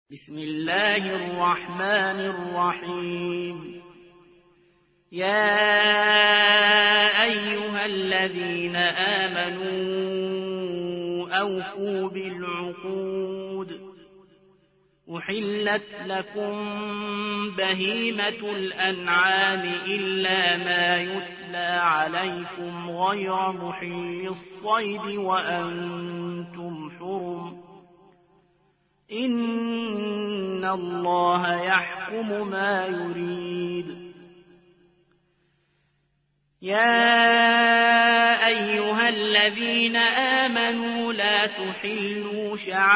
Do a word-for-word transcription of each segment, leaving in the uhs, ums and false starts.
بسم الله الرحمن الرحيم. يا أيها الذين آمنوا أوفوا بالعقود. أحلت لكم بهيمة الأنعام إلا ما يتلى عليكم غير محل الصيد وأنتم حرم. إن الله يحكم ما يريد. يا أيها الذين آمنوا لا تحلوا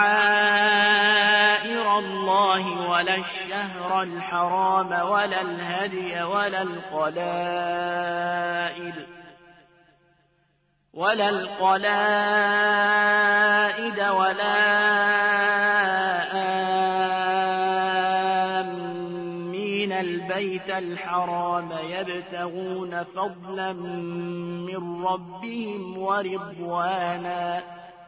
شعائر الله ولا الشهر الحرام ولا الهدي ولا القلائد ولا القلائد ولا البيت الحرام يبتغون فضلا من ربهم ورضوانا.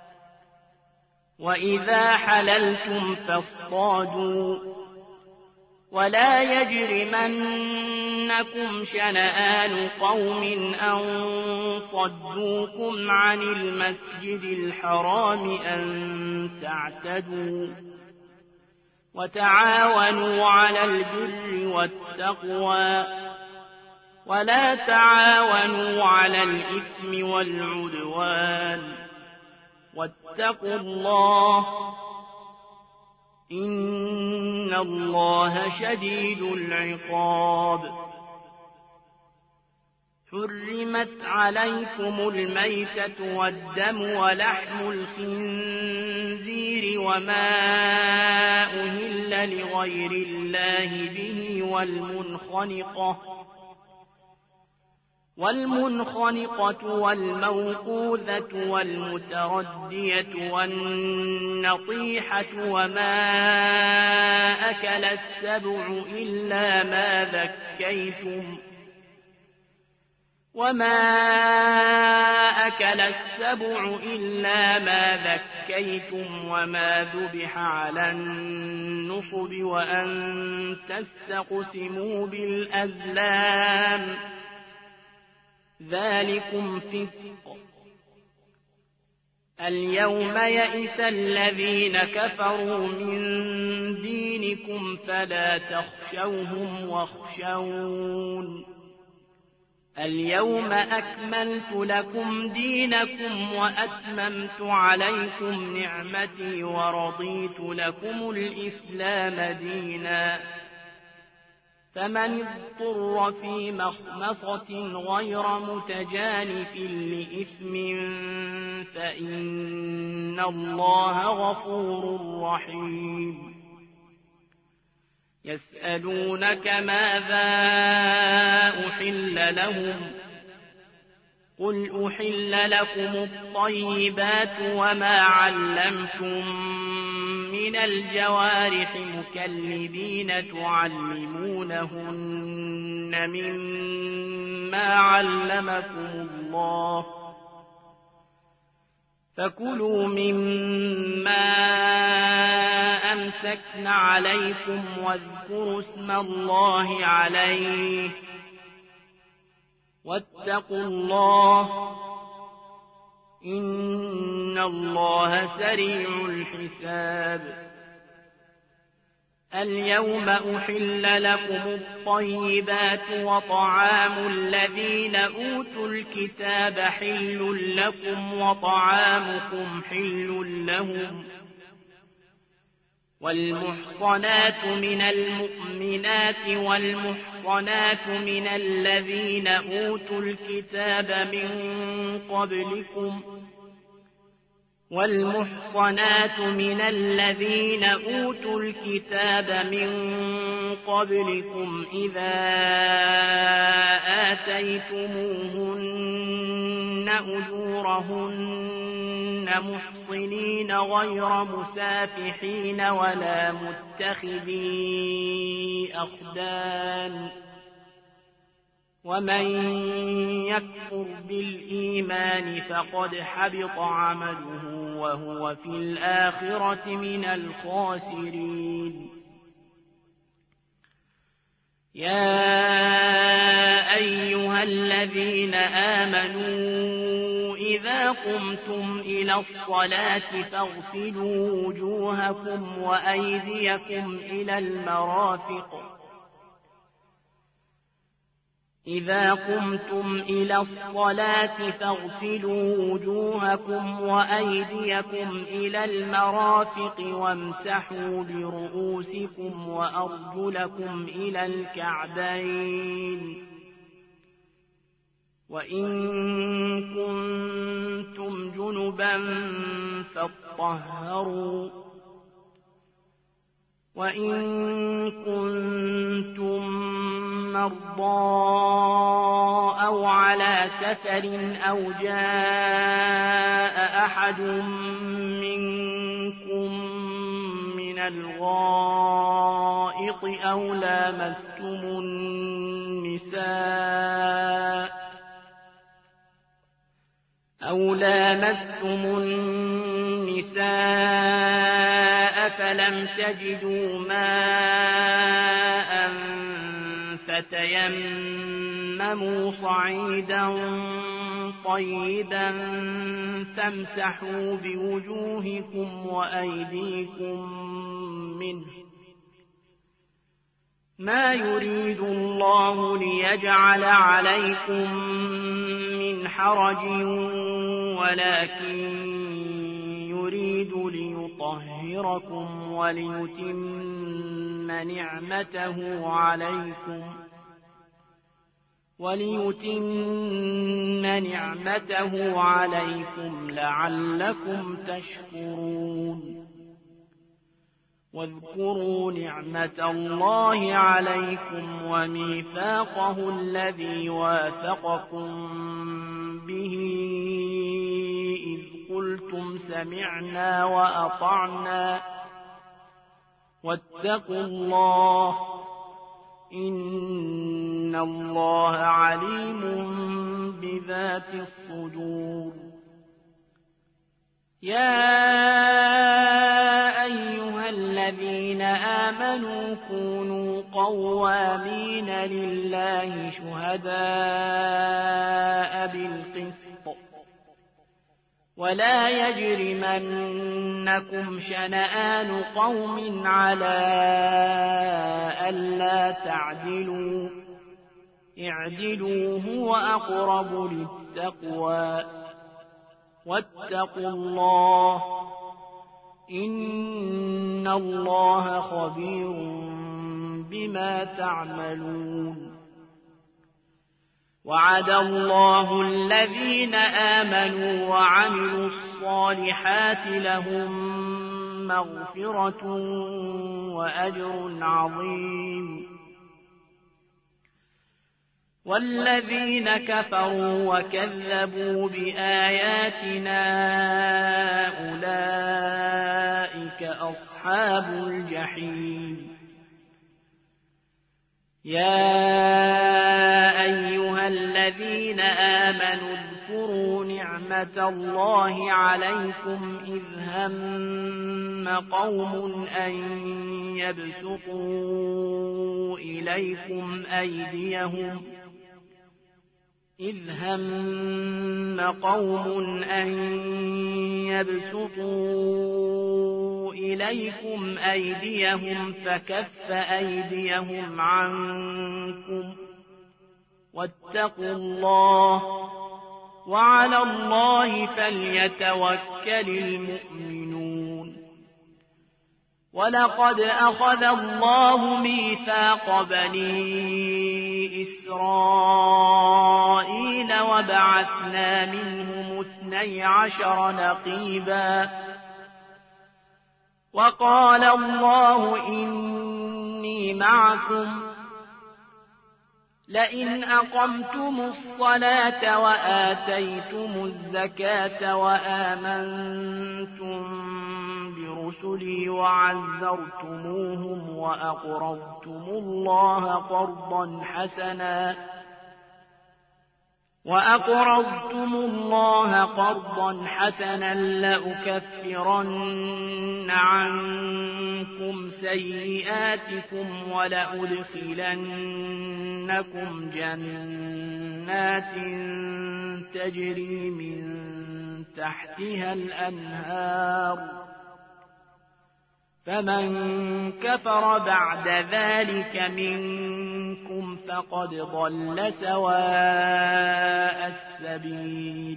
وإذا حللتم فاصطادوا ولا يجرمنكم شنآن قوم أن صدوكم عن المسجد الحرام أن تعتدوا. وتعاونوا على البر والتقوى ولا تعاونوا على الإثم والعدوان. واتقوا الله إن الله شديد العقاب. حرمت عليكم الميتة والدم ولحم الخنزير وما أهل لغير الله به والمنخنقة والمنخنقة والموقوذة والمتردية والنطيحة وما أكل السبع إلا ما ذكيتم وما أكل السبع إلا ما ذكيتم وما ذبح على النصب وأن تستقسموا بالأزلام ذلكم فسق. اليوم يئس الذين كفروا من دينكم فلا تخشوهم واخشون. اليوم أكملت لكم دينكم وأتممت عليكم نعمتي ورضيت لكم الإسلام دينا. فمن اضطر في مخمصة غير متجانف لإثم فإن الله غفور رحيم. يسألونك ماذا أحل لهم قل أحل لكم الطيبات وما علمتم من الجوارح مكلبين تعلمونهن مما علمكم الله فكلوا مما أمسكن عليكم واذكروا اسم الله عليه واتقوا الله إن الله سريع الحساب. اليوم أحل لكم الطيبات وطعام الذين أوتوا الكتاب حل لكم وطعامكم حل لهم. والمحصنات من المؤمنات والمحصنات من الذين أوتوا الكتاب من قبلكم والمحصنات من الذين أوتوا الكتاب من قبلكم إذا آتيتموهن أجورهن محصنين غير مسافحين ولا متخذي أخدان ومن يكفر بالإيمان فقد حبط عمله وهو في الآخرة من الخاسرين. يا أيها الذين آمنوا إذا قمتم إلى الصلاة فاغسلوا وجوهكم وأيديكم إلى المرافق إذا قمتم إلى الصلاة فاغسلوا وجوهكم وأيديكم إلى المرافق وامسحوا برؤوسكم وأرجلكم إلى الكعبين وإن كنتم جنبا فاطهروا وإن كنتم مرضى أو على سفر أو جاء أحد منكم من الغائط أو لامستم النساء أو لامستم النساء فلم تجدوا ماء فتيمموا صعيدا طيبا فامسحوا بوجوهكم وأيديكم منه ما يريد الله ليجعل عليكم من حرج ولكن يريد ليطهركم وليتم نعمته عليكم وليتم نعمته عليكم لعلكم تشكرون. واذكروا نعمة الله عليكم وميثاقه الذي واثقكم به إذ قلتم سمعنا وأطعنا واتقوا الله إن الله عليم بذات الصدور. يا أيها الذين آمنوا كونوا قوامين لله شهداء بالقسط ولا يجرمنكم شنآن قوم على ألا تعدلوا اعدلوا هو أقرب للتقوى واتقوا الله إن الله خبير بما تعملون. وعد الله الذين آمنوا وعملوا الصالحات لهم مغفرة وأجر عظيم. والذين كفروا وكذبوا بآياتنا أولئك أصحاب الجحيم. يا أيها الذين آمنوا اذكروا نعمة الله عليكم إذ هم قوم أن يبسطوا إليكم أيديهم إذ هم قوم أن يبسطوا إليكم أيديهم فكف أيديهم عنكم واتقوا الله وعلى الله فليتوكل المؤمنون. ولقد أخذ الله ميثاق بني إسرائيل وبعثنا منهم اثني عشر نقيبا وقال الله إني معكم لئن أقمتم الصلاة وآتيتم الزكاة وآمنتم برسلي وعزرتموهم وأقرضتم الله قرضا حسنا وأقرضتم الله قرضا حسنا لأكفرن عنكم سيئاتكم ولأدخلنكم جنات تجري من تحتها الأنهار فمن كفر بعد ذلك منكم فقد ضل سواء السبيل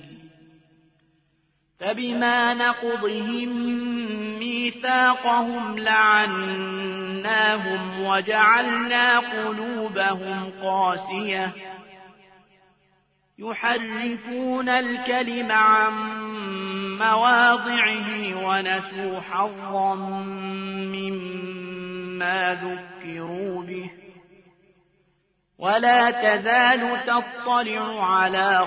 فبما نقضهم ميثاقهم لعناهم وجعلنا قلوبهم قاسية يحرفون الكلم عن مواضعه ونسوا حظا مما ذكروا به ولا تزال تطلع على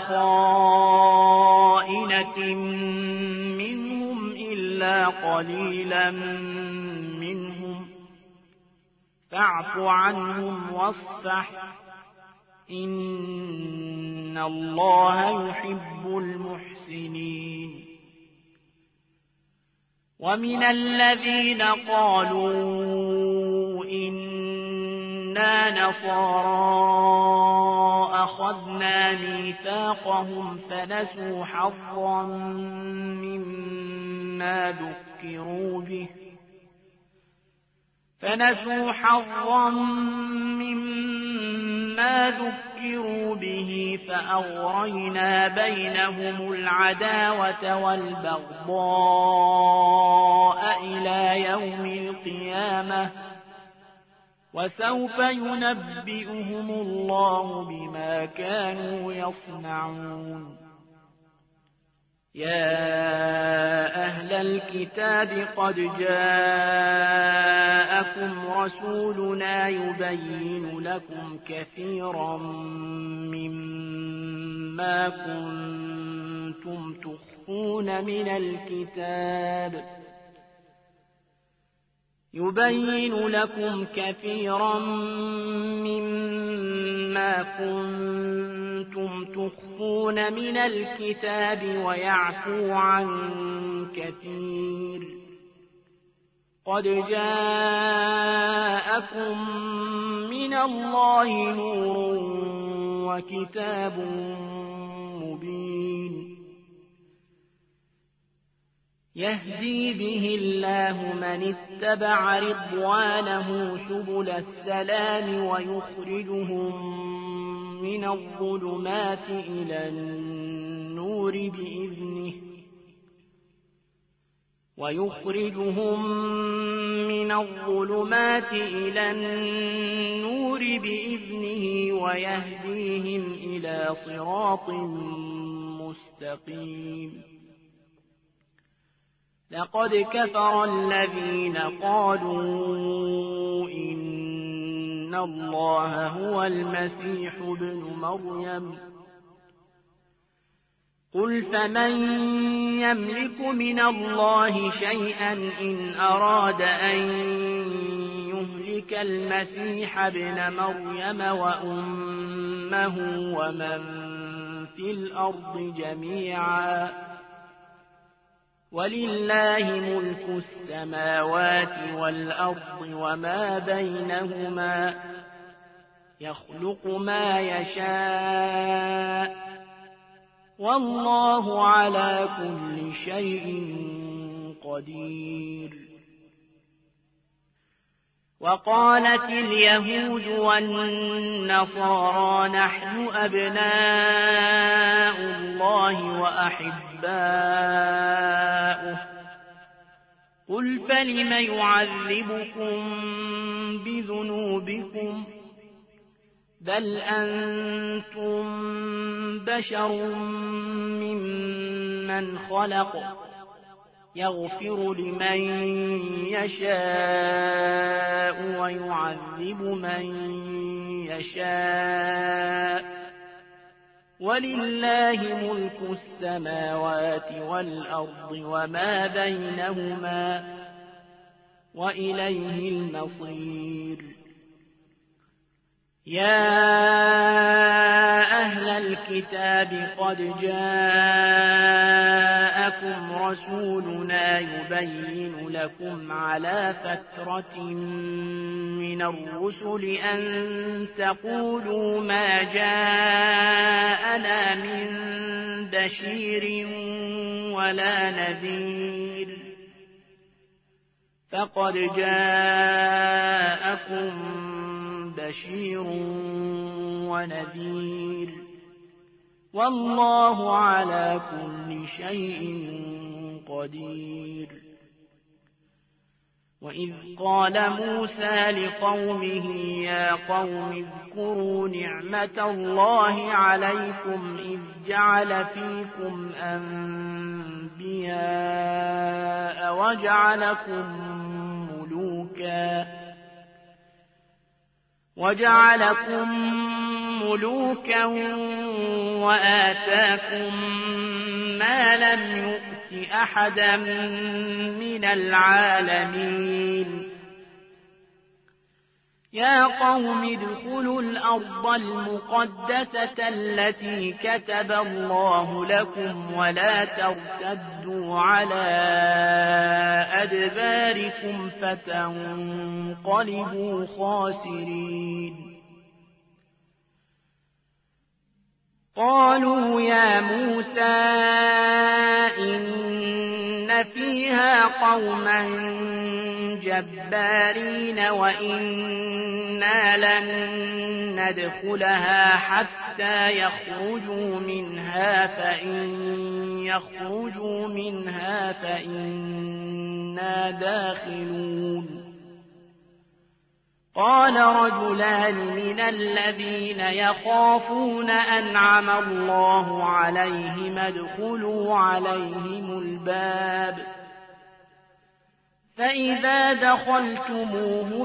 خائنة منهم إلا قليلا منهم فاعف عنهم واصفح إن الله يحب المحسنين ومن الذين قالوا إنا نصارى أخذنا ميثاقهم فنسوا حظا مما ذكروا به فنسوا حظا مما ذكروا به فأغرينا بينهم العداوة والبغضاء إلى يوم القيامة وسوف ينبئهم الله بما كانوا يصنعون يا أهل الكتاب قد جاءكم رسولنا يبين لكم كثيرا مما كنتم تخفون من الكتاب يبين لكم كثيرا مما كنتم تخفون من الكتاب ويعفو عن كثير قد جاءكم من الله نور وكتاب مبين يهدي به الله من اتبع رضوانه سبل السلام ويخرجهم من الظلمات إلى النور بإذنه ويخرجهم من الظلمات إلى النور بإذنه ويهديهم إلى صراط مستقيم لقد كفر الذين قالوا إن الله هو المسيح ابن مريم قل فمن يملك من الله شيئا إن أراد أن يهلك المسيح ابن مريم وأمه ومن في الأرض جميعا ولله ملك السماوات والأرض وما بينهما يخلق ما يشاء والله على كل شيء قدير وقالت اليهود والنصارى نحن أبناء الله وأحباؤه قل فلم يعذبكم بذنوبكم بل أنتم بشر ممن خلق يغفر لمن يشاء ويعذب من يشاء ولله ملك السماوات والأرض وما بينهما وإليه المصير يا أهل الكتاب قد جاءكم رسولنا يبين لكم على فترة من الرسل أن تقولوا ما جاءنا من بشير ولا نذير فقد جاءكم بشير ونذير والله على كل شيء قدير. وإذ قال موسى لقومه يا قوم اذكروا نعمة الله عليكم إذ جعل فيكم أنبياء وجعلكم ملوكا وجعلكم ملوكا وآتاكم ما لم يؤت أحدا من العالمين. يا قوم ادخلوا الأرض المقدسة التي كتب الله لكم ولا ترتدوا على أدباركم فتنقلبوا خاسرين. قالوا يا موسى إن فيها قوما جبارين وإنا لن ندخلها حتى يخرجوا منها فإن يخرجوا منها فإنا داخلون. قال رجلان من الذين يخافون أنعم الله عليهم ادخلوا عليهم الباب فإذا دخلتموه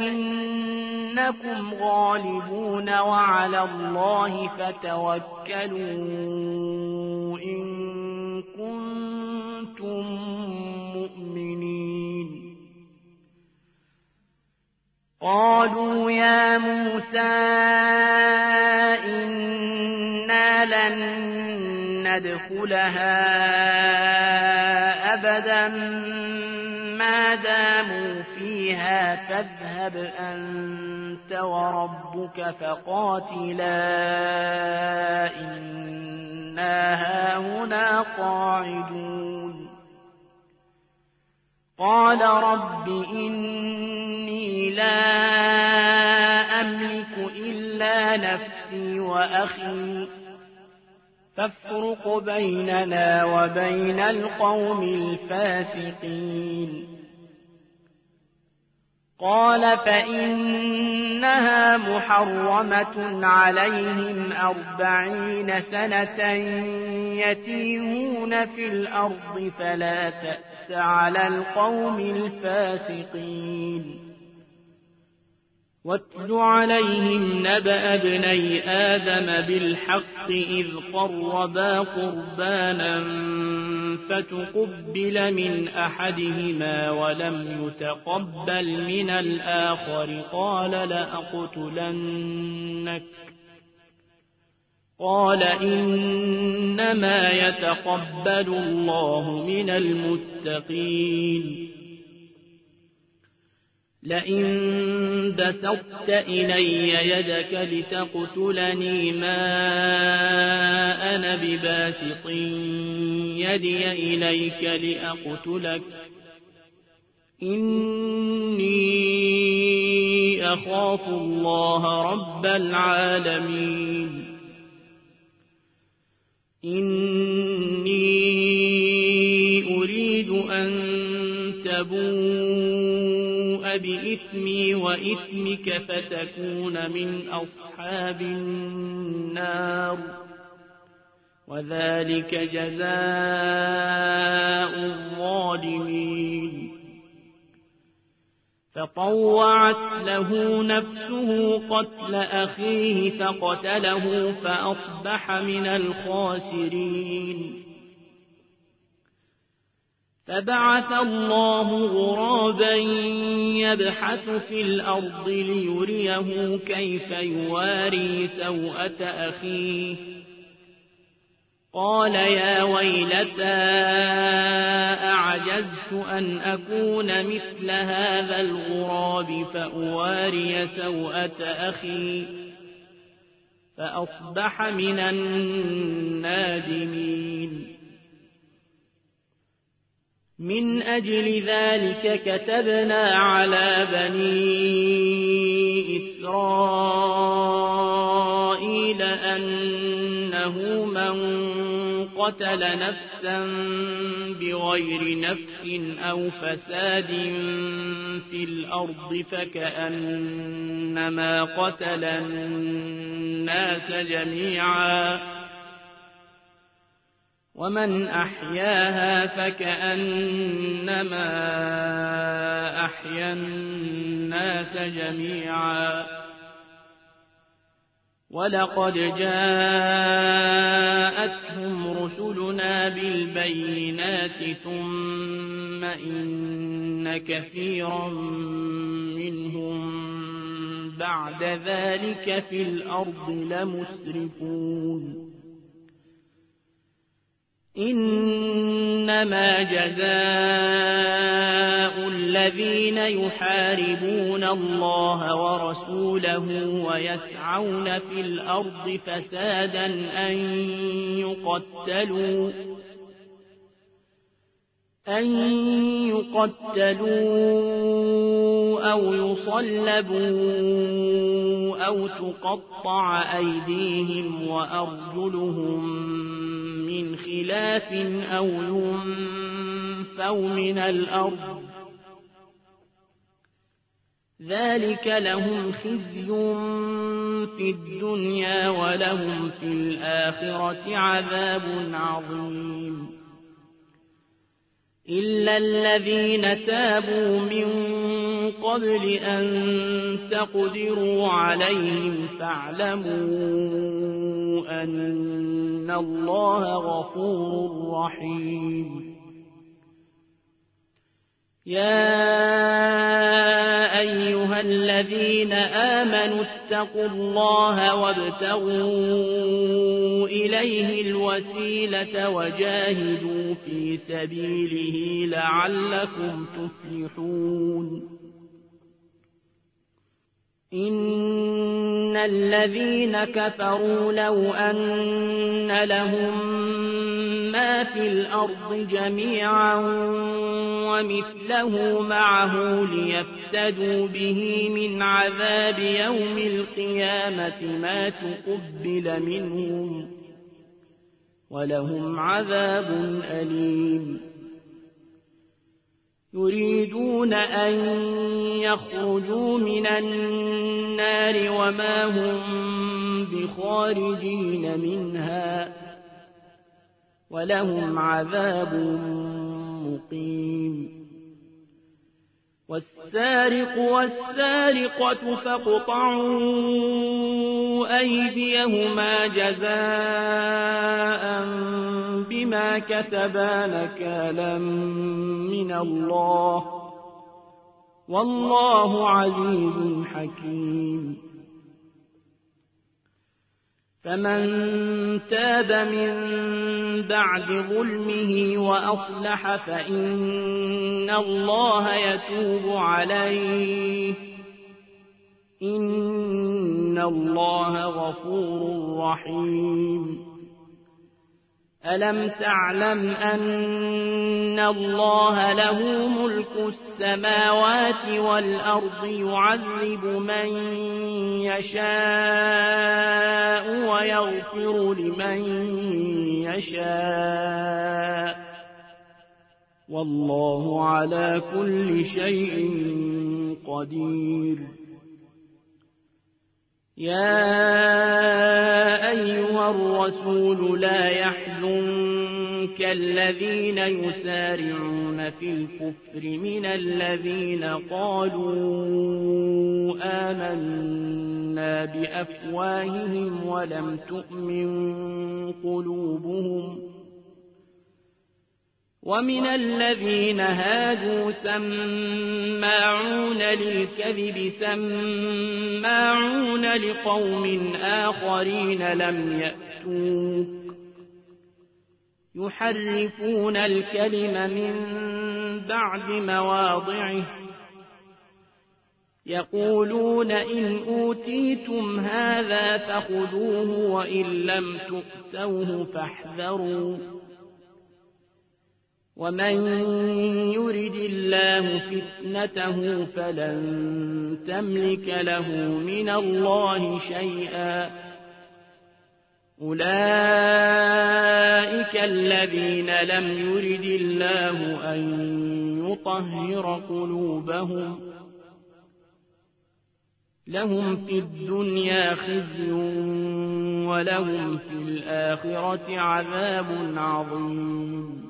فإنكم غالبون وعلى الله فتوكلوا إن كنتم مؤمنين. قالوا يا موسى إنا لن ندخلها أبدا ما داموا فيها فاذهب أنت وربك فقاتلا إنا هاهنا قاعدون. قال رب إني لا أملك إلا نفسي وأخي فافرق بيننا وبين القوم الفاسقين. قال فإنها محرمة عليهم أربعين سنة يتيهون في الأرض فلا تأس على القوم الفاسقين. واتل عليهم نبأ ابني آدم بالحق إذ قربا قربانا فتقبل من أحدهما ولم يتقبل من الآخر قال لأقتلنك قال إنما يتقبل الله من المتقين. لئن بسطت إلي يدك لتقتلني ما أنا بباسط يدي إليك لأقتلك إني أخاف الله رب العالمين. إني أريد أن تبوء بإثمي وإثمك فتكون من أصحاب النار وذلك جزاء الظالمين. فطوعت له نفسه قتل أخيه فقتله فأصبح من الخاسرين. فبعث الله غرابا يبحث في الأرض ليريه كيف يواري سوءة أخيه قال يا ويلتى أعجزت أن أكون مثل هذا الغراب فأواري سوءة أخي فأصبح من النادمين. من أجل ذلك كتبنا على بني إسرائيل أنه من قتل نفسا بغير نفس أو فساد في الأرض فكأنما قتل الناس جميعا ومن أحياها فكأنما أحيا الناس جميعا. ولقد جاءتهم رسلنا بالبينات ثم إن كثيرا منهم بعد ذلك في الأرض لمسرفون. إنما جزاء الذين يحاربون الله ورسوله ويسعون في الأرض فسادا أن يقتلوا أن يقتلوا أو يصلبوا أو تقطع أيديهم وأرجلهم من خلاف أو ينفوا من الأرض ذلك لهم خزي في الدنيا ولهم في الآخرة عذاب عظيم. إلا الذين تابوا من قبل أن تقدروا عليهم فاعلموا أن الله غفور رحيم. يا أيها الذين آمنوا اتقوا الله وابتغوا إليه الوسيلة وجاهدوا في سبيله لعلكم تفلحون. إن الذين كفروا لو أن لهم ما في الأرض جميعا ومثله معه ليفتدوا به من عذاب يوم القيامة ما تقبل منهم ولهم عذاب أليم. يريدون أن يخرجوا من النار وما هم بخارجين منها ولهم عذاب مقيم. والسارق والسارقة فاقطعوا أيديهما جزاء بما كسبا نكالا من الله والله عزيز حكيم. فمن تاب من بعد ظلمه وأصلح فإن الله يتوب عليه إن الله غفور رحيم. ألم تعلم أن الله له ملك السماوات والأرض يعذب من يشاء ويغفر لمن يشاء والله على كل شيء قدير. يا أيها الرسول لا يحزنك الذين يسارعون في الكفر من الذين قالوا آمنا بأفواههم ولم تؤمن قلوبهم ومن الذين هادوا سماعون للكذب سماعون لقوم آخرين لم يأتوك يحرفون الكلم من بعد مواضعه يقولون إن أوتيتم هذا فخذوه وإن لم تؤتوه فاحذروا ومن يرد الله فتنته فلن تملك له من الله شيئا أولئك الذين لم يرد الله أن يطهر قلوبهم لهم في الدنيا خزي ولهم في الآخرة عذاب عظيم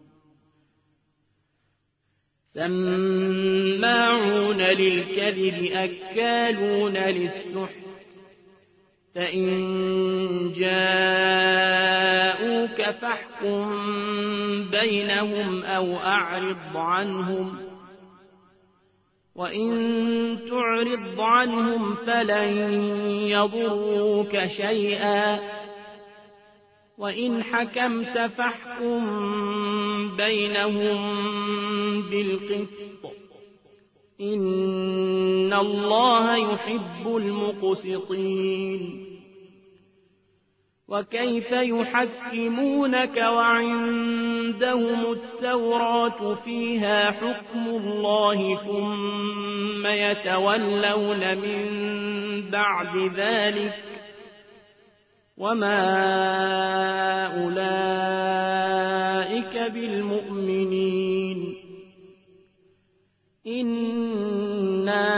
سماعون للكذب أكالون للسحت فإن جاءوك فاحكم بينهم أو أعرض عنهم وإن تعرض عنهم فلن يضروك شيئا وإن حكمت فاحكم بينهم بالقسط إن الله يحب المقسطين وكيف يحكمونك وعندهم التوراة فيها حكم الله ثم يتولون من بعد ذلك وما أولئك بالمؤمنين إنا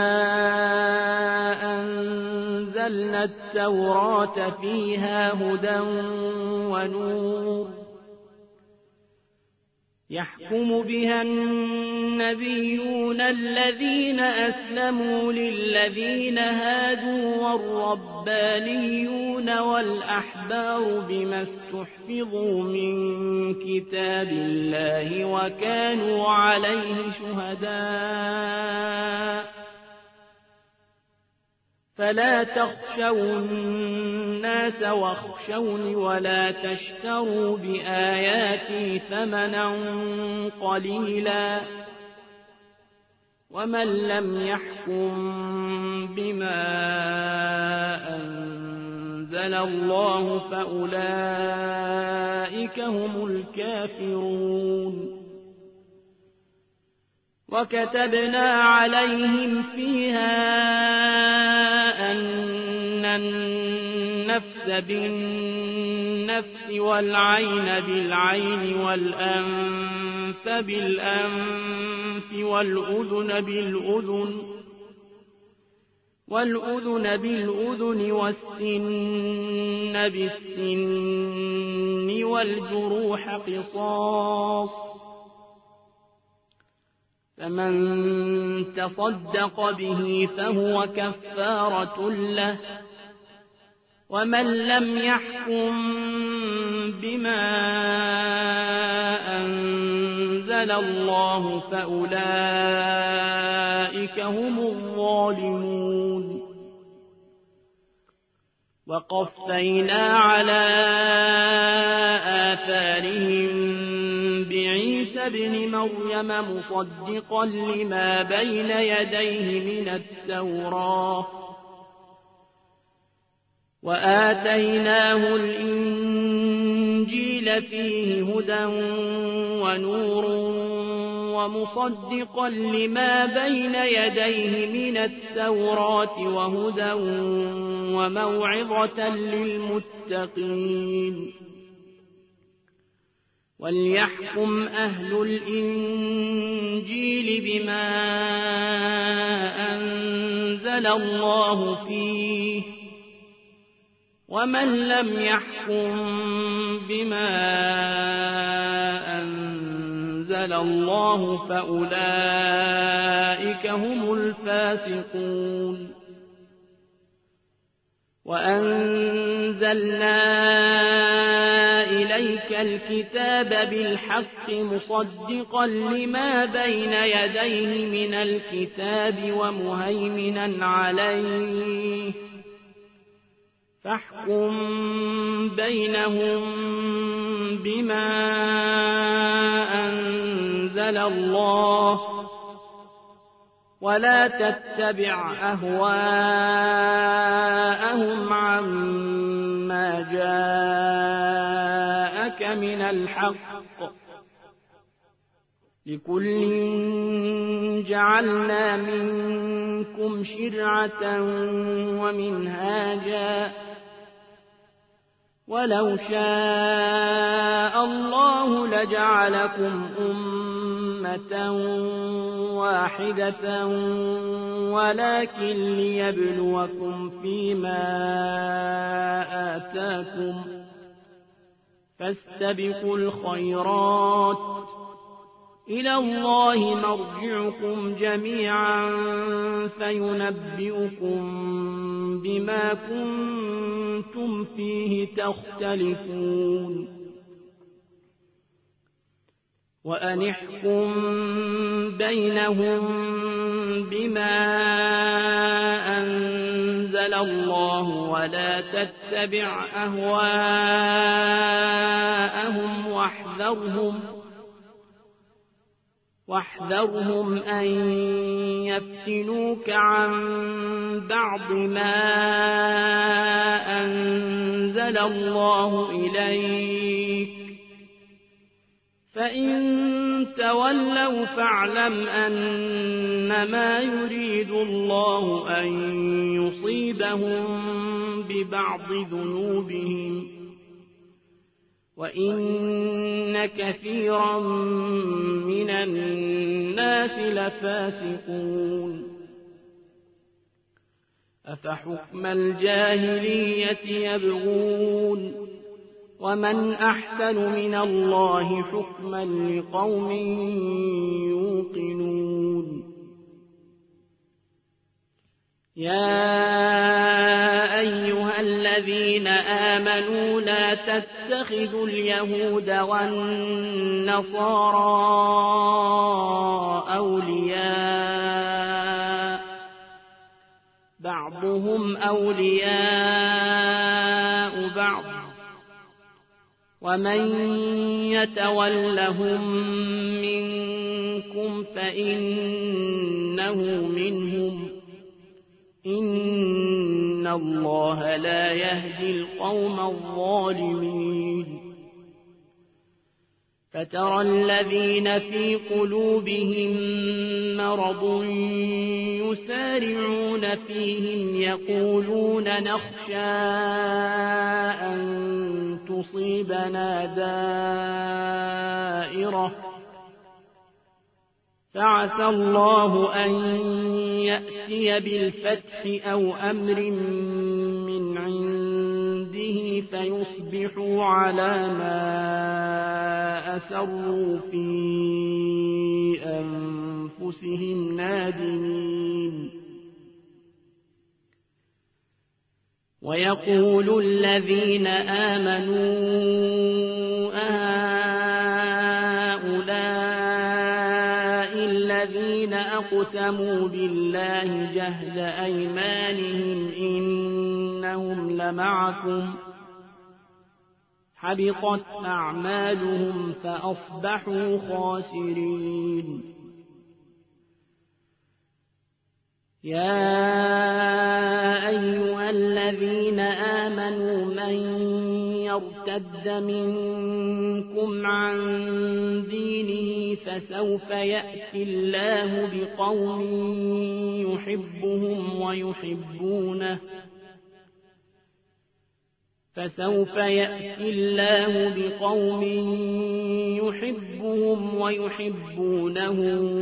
أنزلنا التوراة فيها هدى ونور يحكم بها النبيون الذين أسلموا للذين هادوا والربانيون والأحبار بما استحفظوا من كتاب الله وكانوا عليه شهداء فلا تخشوا الناس واخشوني ولا تشتروا بآياتي ثمنا قليلا ومن لم يحكم بما أنزل الله فأولئك هم الكافرون وكتبنا عليهم فيها أن النفس بالنفس والعين بالعين والأنف بالأنف والأذن بالأذن والأذن بالأذن والسن بالسن والجروح قصاص فمن تصدق به فهو كفارة له ومن لم يحكم بما أنزل الله فأولئك هم الظالمون وقفينا على آثارهم بعيسى ابن مريم مصدقا لما بين يديه من التوراة وآتيناه الإنجيل فيه هدى ونور ومصدقا لما بين يديه من التوراة وهدى وموعظة للمتقين وليحكم أهل الإنجيل بما أنزل الله فيه ومن لم يحكم بما أنزل الله فأولئك هم الفاسقون وأنزلنا إليك الكتاب بالحق مصدقا لما بين يديه من الكتاب ومهيمنا عليه فاحكم بينهم بما أنزل الله ولا تتبع أهواءهم عما جاءك من الحق لكل جعلنا منكم شرعة ومنهاجا ولو شاء الله لجعلكم أمة واحدة ولكن ليبلوكم فيما آتاكم فاستبقوا الخيرات إلى الله مرجعكم جميعا فينبئكم بما كنتم فيه تختلفون وأن احكم بينهم بما أنزل الله ولا تتبع أهواءهم واحذرهم واحذرهم أن يفتنوك عن بعض ما أنزل الله إليك فإن تولوا فاعلم أنما يريد الله أن يصيبهم ببعض ذنوبهم وإن كثيرا من الناس لفاسقون أفحكم الجاهلية يبغون ومن أحسن من الله حكما لقوم يوقنون يا أيها الذين آمنوا لا تتخذوا اليهود والنصارى أولياء بعضهم أولياء بعض ومن يتولهم منكم فإنه منهم إن الله لا يهدي القوم الظالمين فترى الذين في قلوبهم مرض يسارعون فيهم يقولون نخشى أن تصيبنا دائرة فعسى الله أن يأتي بالفتح أو أمر من عنده فيصبحوا على ما أسروا في أنفسهم نادمين ويقول الذين آمنوا أهؤلاء الذين أقسموا بالله جهد أيمانهم إنهم لمعكم حبطت أعمالهم فأصبحوا خاسرين يا أيها الذين آمنوا من يرتد منكم عن دينه فسوف يأتي الله بقوم يحبهم ويحبونه فسوف يأتي الله بقوم يحبهم ويحبونه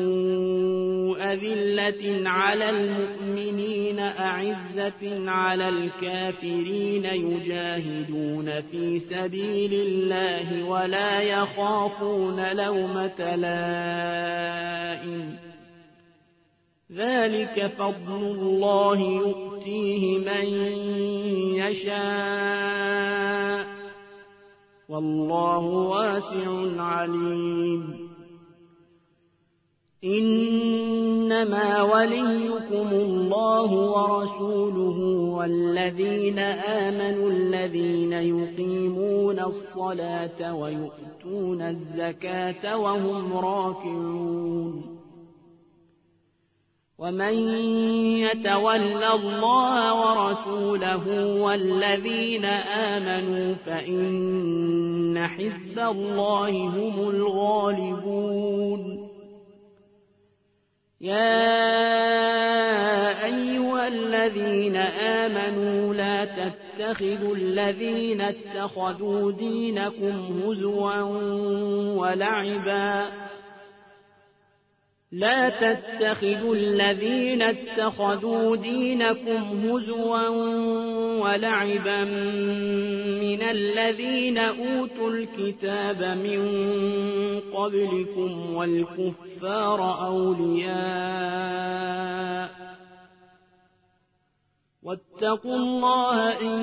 أذلة على المؤمنين أعزة على الكافرين يجاهدون في سبيل الله ولا يخافون لومة لائم ذلك فضل الله يؤتيه من يشاء والله واسع عليم إنما وليكم الله ورسوله والذين آمنوا الذين يقيمون الصلاة ويؤتون الزكاة وهم راكعون ومن يتول الله ورسوله والذين آمنوا فإن حزب الله هم الغالبون يا أيها الذين آمنوا لا تتخذوا الذين اتخذوا دينكم هزوا ولعبا لا تتخذوا الذين اتخذوا دينكم هزوا ولعبا من الذين أوتوا الكتاب من قبلكم والكفار أولياء واتقوا الله إن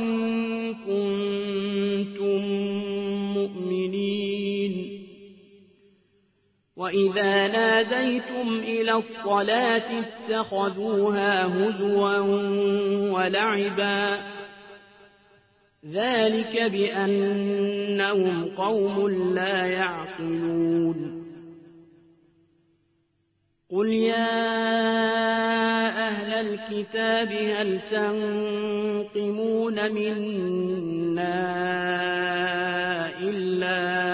كنتم مؤمنين وإذا ناديتم إلى الصلاة اتخذوها هزوا ولعبا ذلك بأنهم قوم لا يعقلون قل يا أهل الكتاب هل تنقمون منا إلا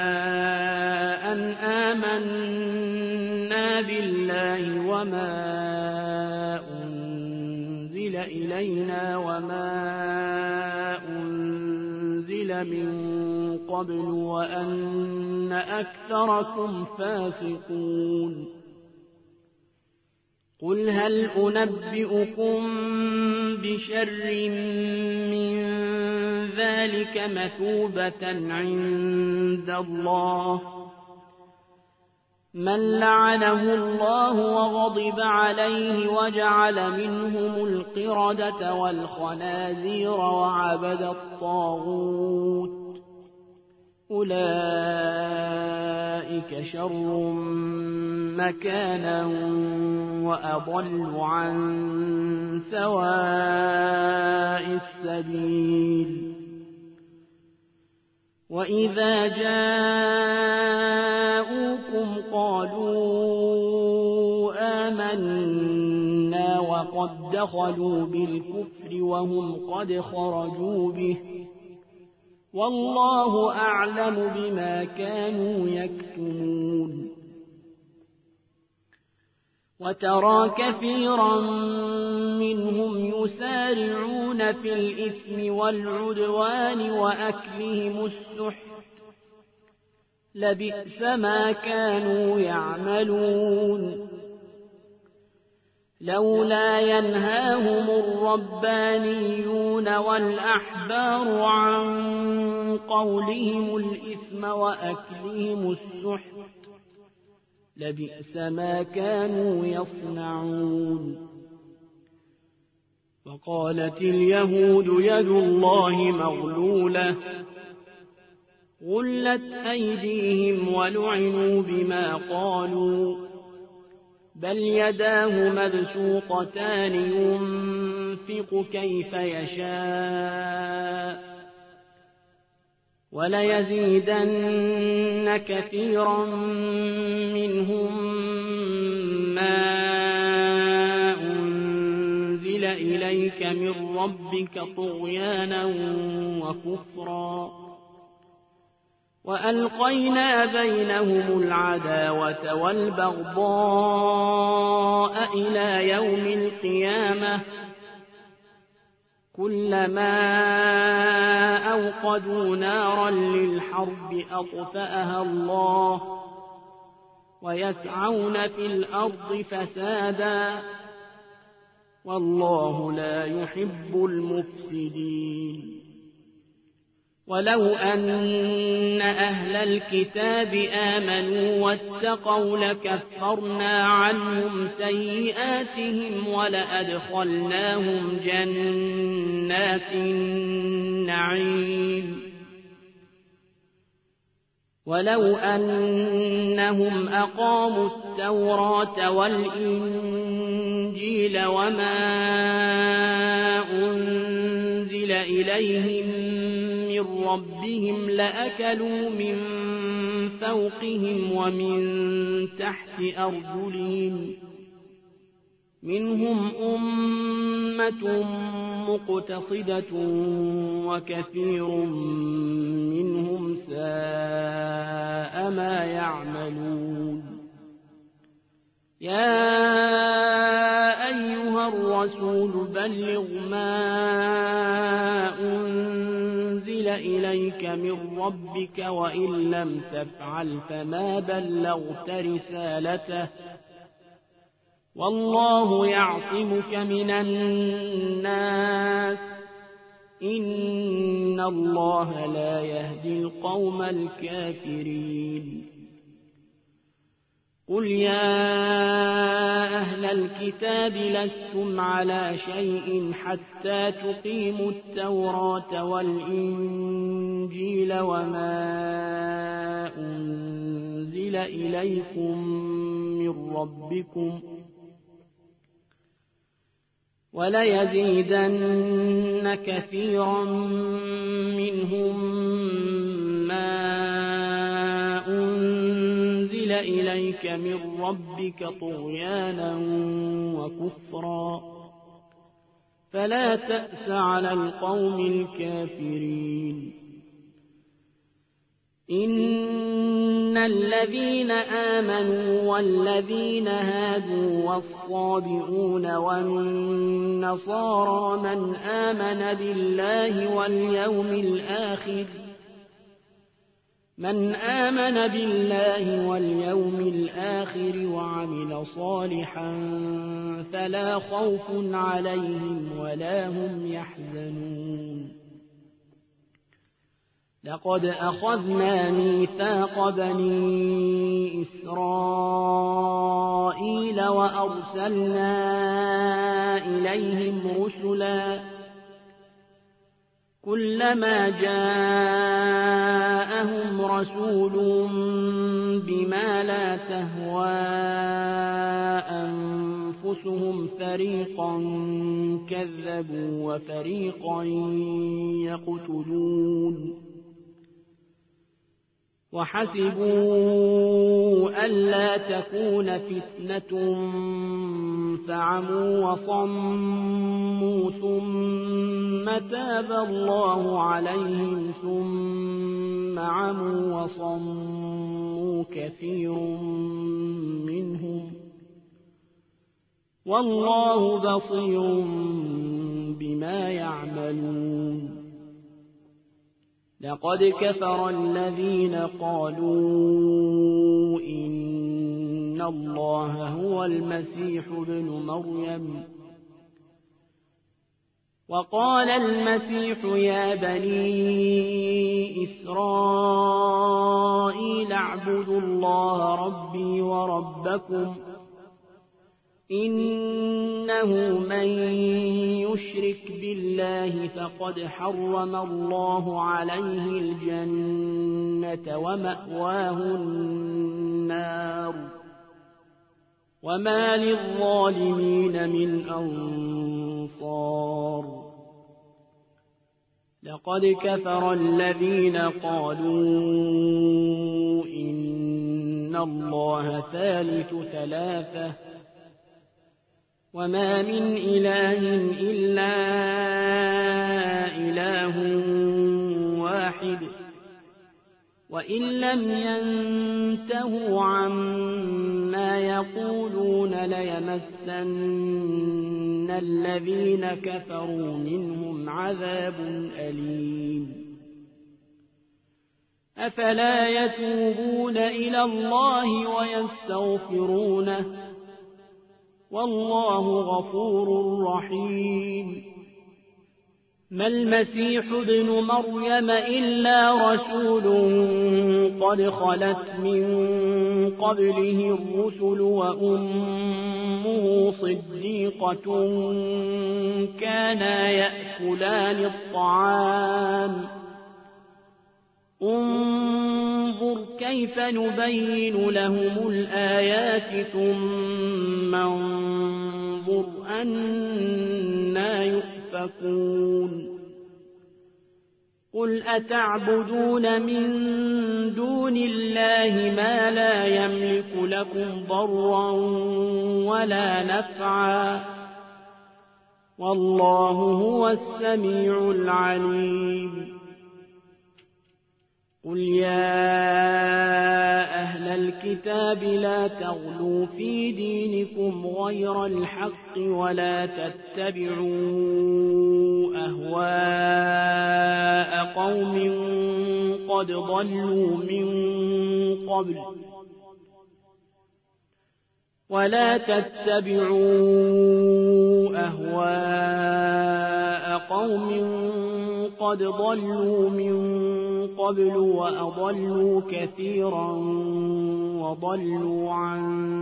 آمنا بالله وما أنزل إلينا وما أنزل من قبل وأن أكثركم فاسقون قل هل أنبئكم بشر من ذلك مثوبة عند الله من لعنه الله وغضب عليه وجعل منهم القردة والخنازير وعبد الطاغوت أولئك شر مكانا وأضل عن سواء السبيل وإذا جاءوكم قالوا آمنا وقد دخلوا بالكفر وهم قد خرجوا به والله أعلم بما كانوا يكتمون وترى كثيرا منهم يسارعون في الإثم والعدوان وأكلهم السحت لبئس ما كانوا يعملون لولا ينهاهم الربانيون والأحبار عن قولهم الإثم وأكلهم السحت لبئس ما كانوا يصنعون وقالت اليهود يد الله مغلولة غلت أيديهم ولعنوا بما قالوا بل يداه مبسوطتان ينفق كيف يشاء وليزيدن كثيرا منهم ما أنزل إليك من ربك طغيانا وكفرا وألقينا بينهم العداوة والبغضاء إلى يوم القيامة كلما أوقدوا نارا للحرب أطفأها الله ويسعون في الأرض فسادا والله لا يحب المفسدين ولو أن أهل الكتاب آمنوا واتقوا لكفرنا عنهم سيئاتهم ولأدخلناهم جنات النعيم ولو أنهم أقاموا التوراة والإنجيل وما أنزل إليهم من ربهم لأكلوا من فوقهم ومن تحت أرجلهم منهم أمة مقتصدة وكثير منهم ساء ما يعملون يا أيها الرسول بلغ ما أنزل إليك من ربك وإن لم تفعل فما بلغت رسالته والله يعصمك من الناس إن الله لا يهدي القوم الكافرين قل يا أهل الكتاب لستم على شيء حتى تقيموا التوراة والإنجيل وما أنزل إليكم من ربكم وليزيدن كثيرا منهم ما أنزل إليك من ربك طغيانا وكفرا فلا تأس على القوم الكافرين إن الذين آمنوا والذين هادوا والصابئون والنصارى من آمن بالله واليوم الآخر من آمن بالله واليوم الآخر وعمل صالحا فلا خوف عليهم ولا هم يحزنون لقد أخذنا ميثاق بني إسرائيل وأرسلنا إليهم رسلا كلما جاءهم رسول بما لا تهوى أنفسهم فريقا كذبوا وفريقا يقتلون وحسبوا ألا تكون فتنة فعموا وصموا ثم تاب الله عليهم ثم عموا وصموا كثير منهم والله بصير بما يعملون لقد كفر الذين قالوا إن الله هو المسيح ابن مريم وقال المسيح يا بني إسرائيل اعبدوا الله ربي وربكم إنه من يشرك بالله فقد حرم الله عليه الجنة ومأواه النار وما للظالمين من أنصار لقد كفر الذين قالوا إن الله ثالث ثلاثة وما من إله إلا إله واحد وإن لم ينتهوا عما يقولون ليمسن الذين كفروا منهم عذاب أليم أفلا يتوبون إلى الله ويستغفرونه والله غفور رحيم ما المسيح ابن مريم إلا رسول قد خلت من قبله الرسل وأمه صديقة كانا يأكلان الطعام انظر كيف نبين لهم الآيات ثم انظر أنا يؤفكون قل أتعبدون من دون الله ما لا يملك لكم ضرا ولا نفعا والله هو السميع العليم قل يا أهل الكتاب لا تغلوا في دينكم غير الحق ولا تتبعوا أهواء قوم قد ضلوا من قبل ولا تتبعوا أهواء قوم قد ضلوا من قبل وأضلوا كثيرا وضلوا عن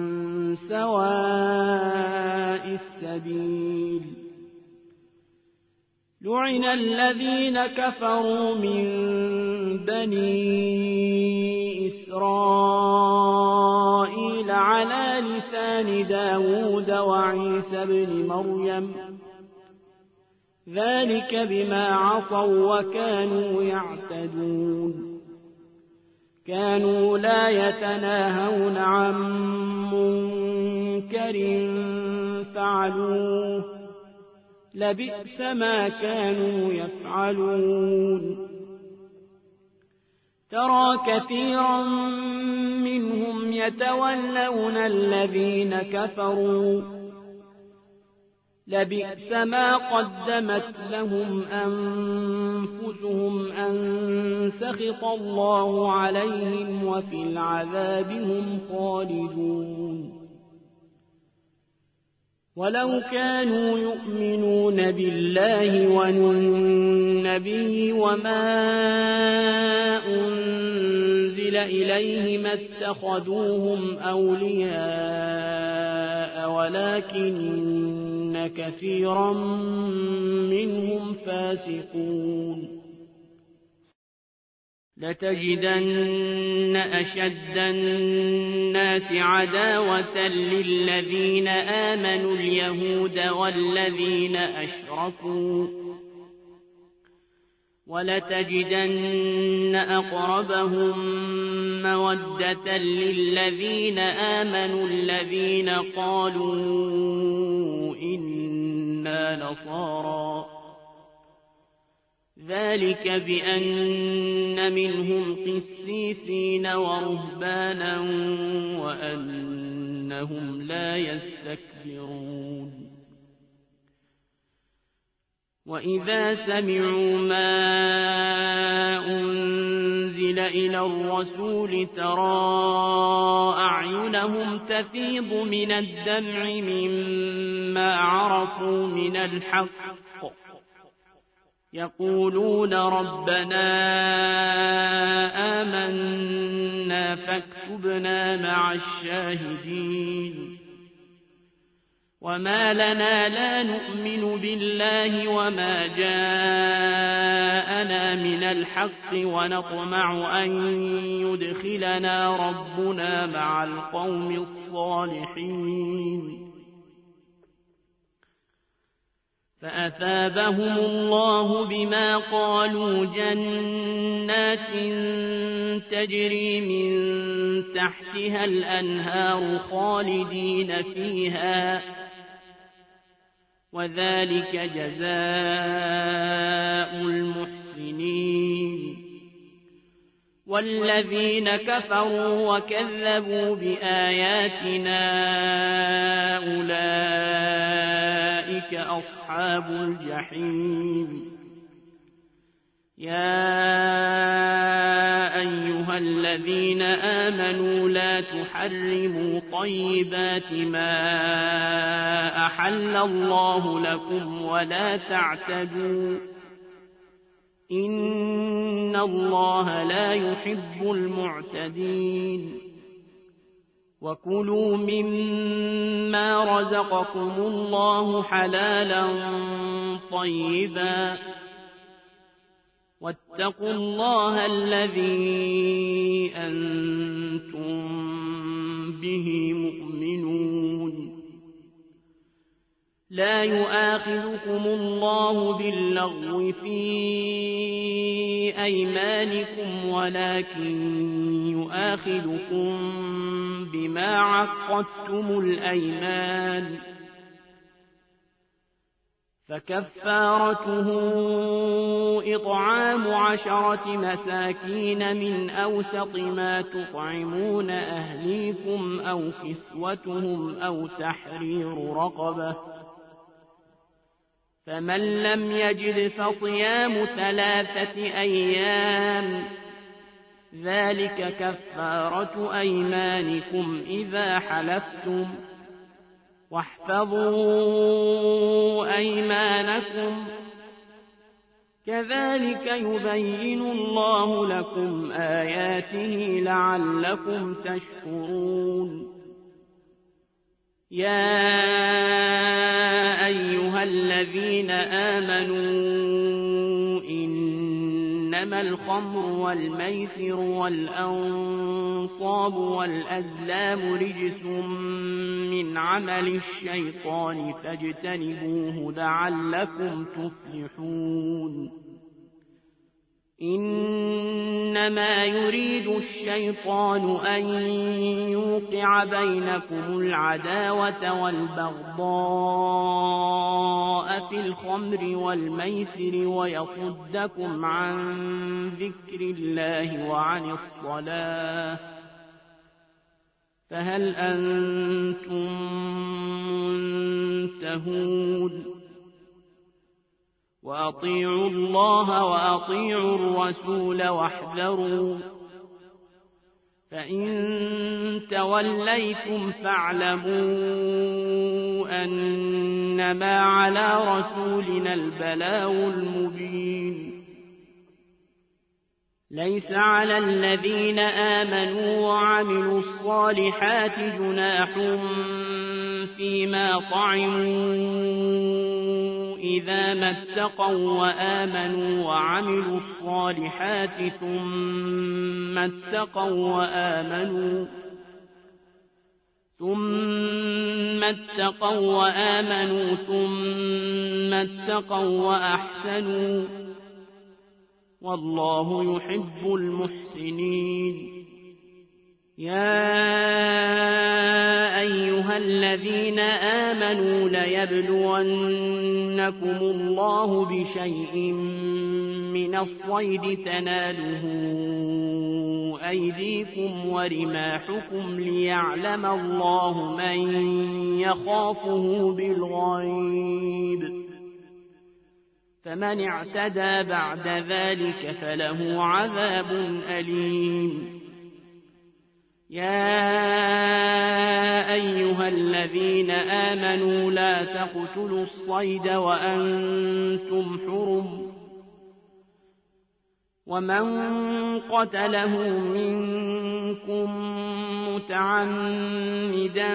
سواء السبيل لعن الذين كفروا من بني إسرائيل على لسان داود وعيسى بن مريم ذلك بما عصوا وكانوا يعتدون كانوا لا يتناهون عن منكر فعلوه لبئس ما كانوا يفعلون ترى كثيرا منهم يتولون الذين كفروا لبئس ما قدمت لهم أنفسهم أن سخط الله عليهم وفي العذاب هم خالدون ولو كانوا يؤمنون بالله والنبي وما أنزل إليه ما اتخذوهم أولياء ولكن كثيرا منهم فاسقون لتجدن أشد الناس عداوة للذين آمنوا اليهود والذين أشركوا ولتجدن أقربهم مودة للذين آمنوا الذين قالوا إنا نصارى ذلك بأن منهم قسيسين ورهبانا وأنهم لا يستكبرون وإذا سمعوا ما أنزل إلى الرسول ترى أعينهم تفيض من الدمع مما عرفوا من الحق يقولون ربنا آمنا فاكتبنا مع الشاهدين وما لنا لا نؤمن بالله وما جاءنا من الحق ونطمع أن يدخلنا ربنا مع القوم الصالحين فأثابهم الله بما قالوا جنات تجري من تحتها الأنهار خالدين فيها وذلك جزاء المحسنين والذين كفروا وكذبوا بآياتنا أولئك أصحاب الجحيم يا أيها الذين آمنوا لا تحرموا طيبات ما أحل الله لكم ولا تعتدوا إن الله لا يحب المعتدين وكلوا مما رزقكم الله حلالا طيبا واتقوا الله الذي أنتم به مؤمنون. لا يؤاخذكم الله باللغو في أيمانكم ولكن يؤاخذكم بما عقدتم الأيمان، فكفارته إطعام عشرة مساكين من أوسط ما تطعمون أهليكم أو كسوتهم أو تحرير رقبة، فمن لم يجد فصيام ثلاثة أيام، ذلك كفارة أيمانكم إذا حلفتم، واحفظوا أيمانكم، كذلك يبين الله لكم آياته لعلكم تشكرون. يا أيها الذين آمنوا إنما الخمر والميسر والأنصاب والأزلام رجس من عمل الشيطان فاجتنبوه لعلكم تفلحون. إنما يريد الشيطان أن يوقع بينكم العداوة والبغضاء في الخمر والميسر ويصدكم عن ذكر الله وعن الصلاة، فهل أنتم منتهون؟ وأطيعوا الله وأطيعوا الرسول واحذروا، فإن توليتم فاعلموا أنما على رسولنا البلاغ المبين. ليس على الذين آمنوا وعملوا الصالحات جناح فيما طعموا إذا ما اتقوا وآمنوا وعملوا الصالحات ثم اتقوا وآمنوا ثم اتقوا وآمنوا ثم اتقوا وأحسنوا، والله يحب المحسنين. يا أيها الذين آمنوا ليبلونكم الله بشيء من الصيد تناله أيديكم ورماحكم ليعلم الله من يخافه بالغيب، فمن اعتدى بعد ذلك فله عذاب أليم. يا أيها الذين آمنوا لا تقتلوا الصيد وأنتم حرم، ومن قتله منكم متعمدا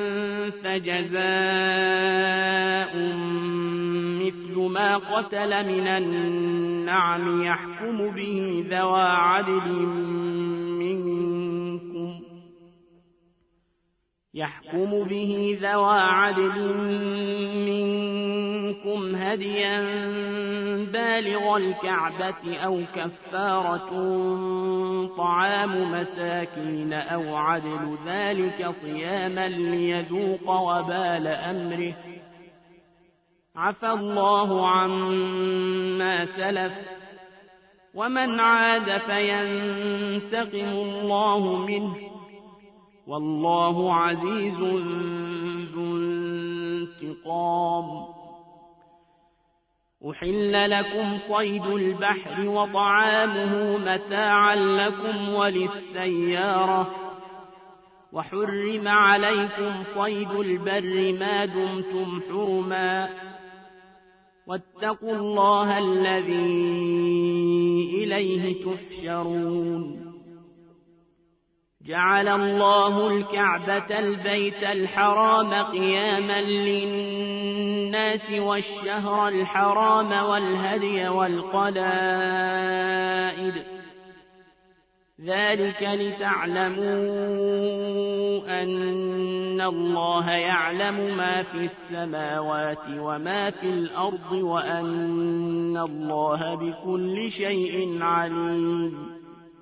فجزاء مثل ما قتل من النعم يحكم به ذوى عدل منكم يحكم به ذوى عدل منكم هديا بالغ الكعبة أو كفارة طعام مساكين أو عدل ذلك صياما ليذوق وبال أمره، عفى الله عما سلف، ومن عاد فينتقم الله منه، والله عزيز ذو انتقام. أحل لكم صيد البحر وطعامه متاعا لكم وللسيارة، وحرم عليكم صيد البر ما دمتم حرما، واتقوا الله الذي إليه تحشرون. جعل الله الكعبة البيت الحرام قياما للناس والشهر الحرام والهدي والقلائد ذلك لتعلموا أن الله يعلم ما في السماوات وما في الأرض وأن الله بكل شيء عليم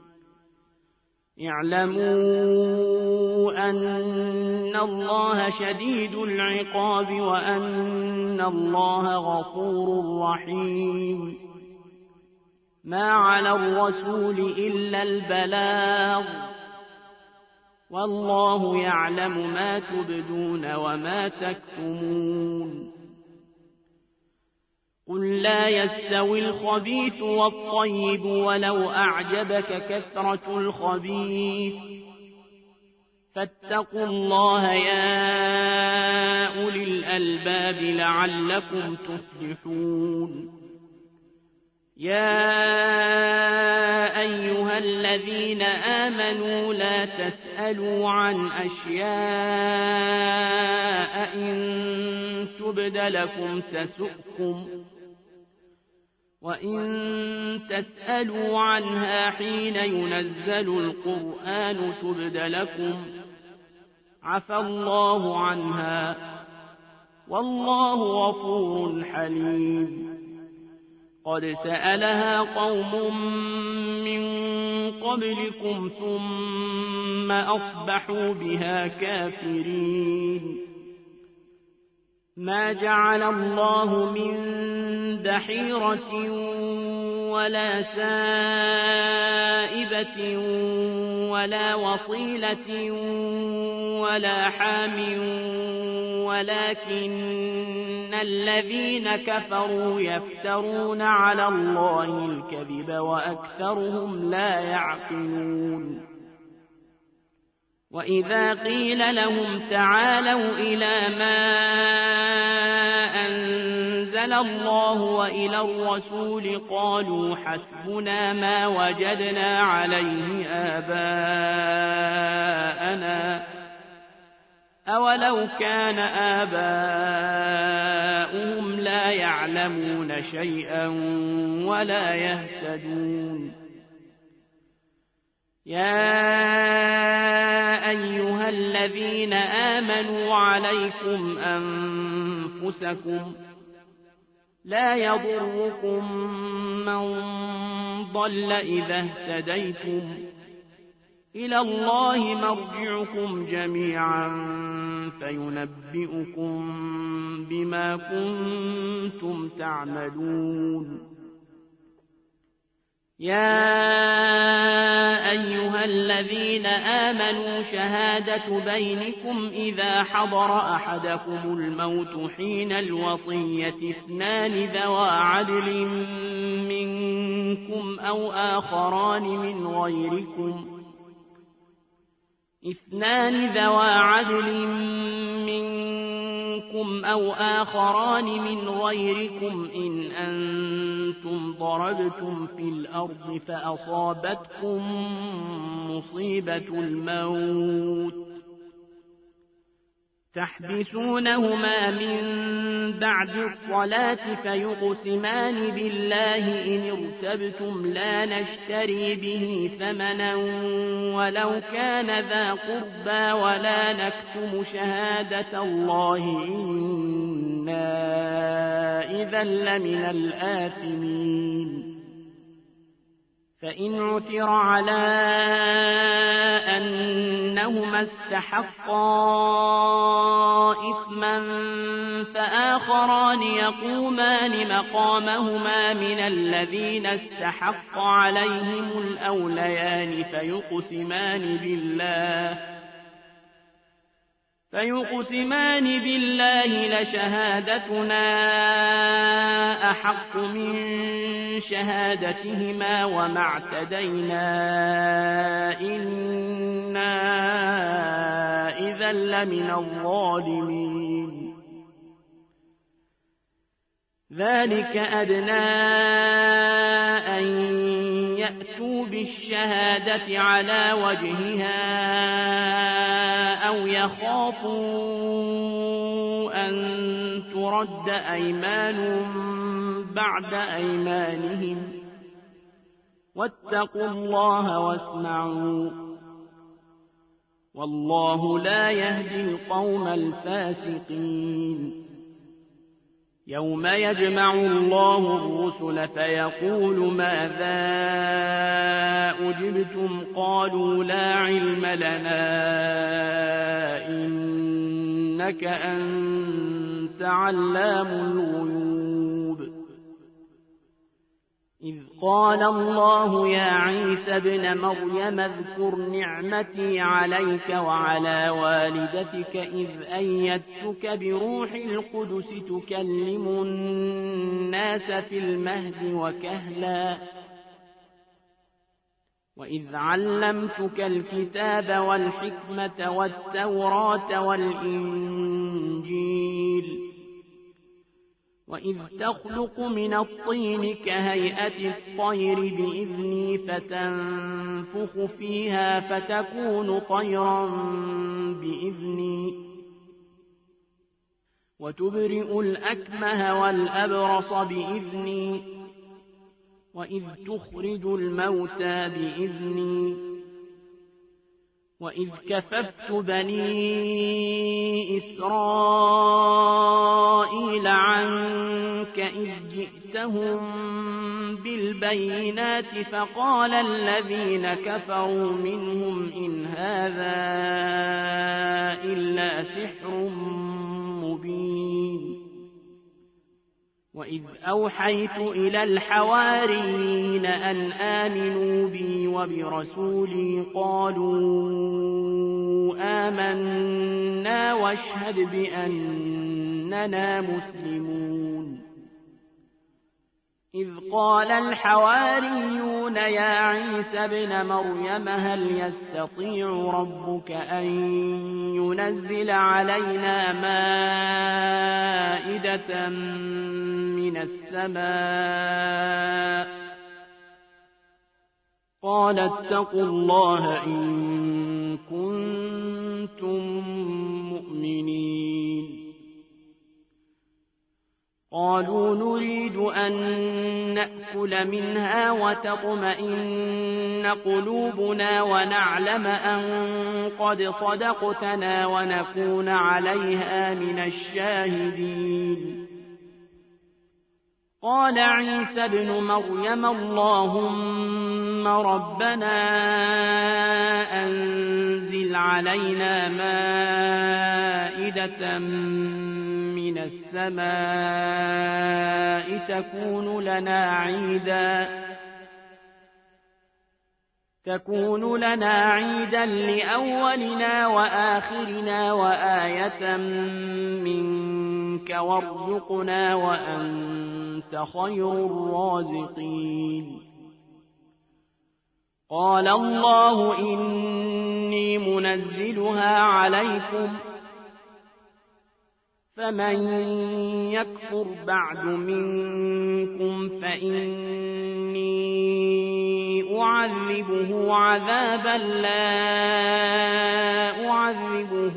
اعلموا أن الله شديد العقاب وأن الله غفور رحيم ما على الرسول إلا البلاغ والله يعلم ما تبدون وما تكتمون قل لا يستوي الخبيث والطيب ولو أعجبك كثرة الخبيث فاتقوا الله يا أولي الألباب لعلكم تفلحون يا أيها الذين آمنوا لا تسألوا عن أشياء إن تبد لكم تسؤكم وإن تسألوا عنها حين ينزل القرآن تبد لكم عفى الله عنها والله غفور حليم قد سألها قوم من قبلكم ثم أصبحوا بها كافرين ما جعل الله من بحيرة ولا سائبة ولا وصيلة ولا حام ولكن الذين كفروا يفترون على الله الكذب وأكثرهم لا يعقلون وإذا قيل لهم تعالوا إلى ما أنزل الله وإلى الرسول قالوا حسبنا ما وجدنا عليه آباءنا أولو كان آباؤهم لا يعلمون شيئا ولا يهتدون يا أيها الذين آمنوا عليكم أنفسكم لا يضركم من ضل إذا اهتديتم إلى الله مرجعكم جميعا فينبئكم بما كنتم تعملون يا أيها الذين آمنوا شهادة بينكم إذا حضر أحدكم الموت حين الوصية اثنان ذوى عدل منكم أو آخران من غيركم اثنان ذوى عدل منكم أو آخران من غيركم إن أنتم ضربتم في الأرض فأصابتكم مصيبة الموت تحبسونهما من بعد الصلاة فيقسمان بالله إن ارتبتم لا نشتري به ثمنا ولو كان ذا قربى ولا نكتم شهادة الله إنا إذا لمن الآثمين فإن عثر على أنهما استحقا إثما فآخران يقومان مقامهما من الذين استحق عليهم الأوليان فيقسمان بالله فيقسمان بالله لشهادتنا أحق من شهادتهما وما اعتدينا إنا إذا لمن الظالمين ذلك أدنى أن يأتوا بالشهادة على وجهها أو يخافوا أن ترد أيمان بعد أيمانهم واتقوا الله واسمعوا والله لا يهدي القوم الفاسقين يوم يجمع الله الرسل فيقول ماذا أجبتم قالوا لا علم لنا إنك أنت علام الغيوب إذ قال الله يا عيسى ابن مريم اذكر نعمتي عليك وعلى والدتك إذ أيدتك بروح القدس تكلم الناس في المهد وكهلا وإذ علمتك الكتاب والحكمة والتوراة والإنجيل وإذ تخلق من الطين كهيئة الطير بإذني فتنفخ فيها فتكون طيرا بإذني وتبرئ الأكمه والأبرص بإذني وإذ تخرج الموتى بإذني وإذ كففت بني إسرائيل عنك إذ جئتهم بالبينات فقال الذين كفروا منهم إن هذا إلا سحر مبين وإذ أوحيت إلى الحواريين أن آمنوا بي وبرسولي قالوا آمنا واشهد بأننا مسلمون إذ قال الحواريون يا عيسى ابن مريم هل يستطيع ربك أن ينزل علينا مائدة من السماء قال اتقوا الله إن كنتم مؤمنين قالوا نريد أن نأكل منها وتطمئن قلوبنا ونعلم أن قد صدقتنا ونكون عليها من الشاهدين قال عيسى ابن مريم اللهم ربنا أنزل علينا مائدة من السماء تكون لنا عيدا تكون لنا عيدا لأولنا وآخرنا وآية منك وارزقنا وأنت خير الرازقين قال الله إني منزلها عليكم فمن يكفر بعد منكم فإني أعذبه عذابا لا أعذبه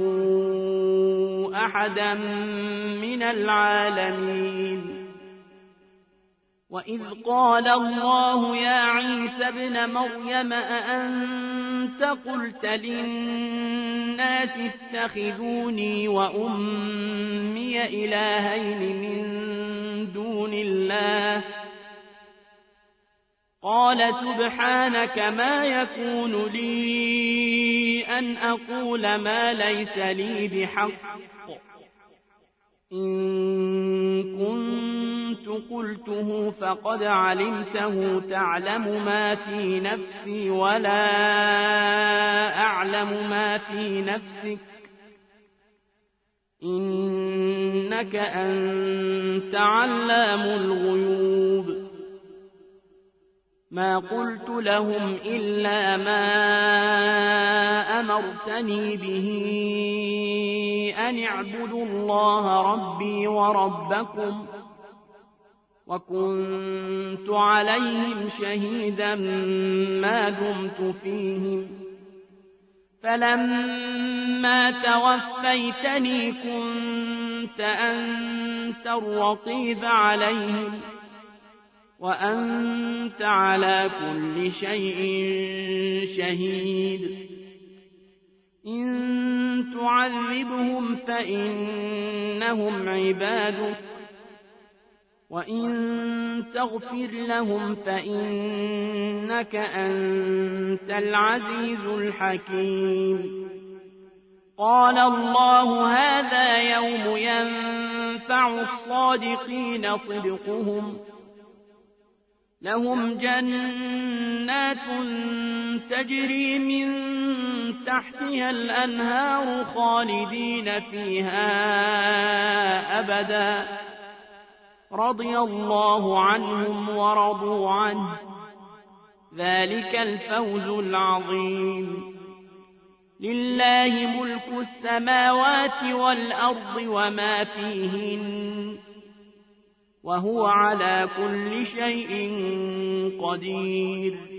أحدا من العالمين وإذ قال الله يا عيسى ابن مريم أأنت قلت للناس اتخذوني وأمي إلهين من دون الله قال سبحانك ما يكون لي أن أقول ما ليس لي بحق إن كنت قلته فقد علمته تعلم ما في نفسي ولا أعلم ما في نفسك إنك أنت علام الغيوب ما قلت لهم إلا ما أمرتني به أن اعبدوا الله ربي وربكم وكنت عليهم شهيدا ما دمت فيهم فلما توفيتني كنت أنت الرقيب عليهم وأنت على كل شيء شهيد إن تعذبهم فإنهم عبادك وإن تغفر لهم فإنك أنت العزيز الحكيم قال الله هذا يوم ينفع الصادقين صدقهم لهم جنات تجري من تحتها الأنهار خالدين فيها أبدا رضي الله عنهم ورضوا عنه ذلك الفوز العظيم لله ملك السماوات والأرض وما فيهن وهو على كل شيء قدير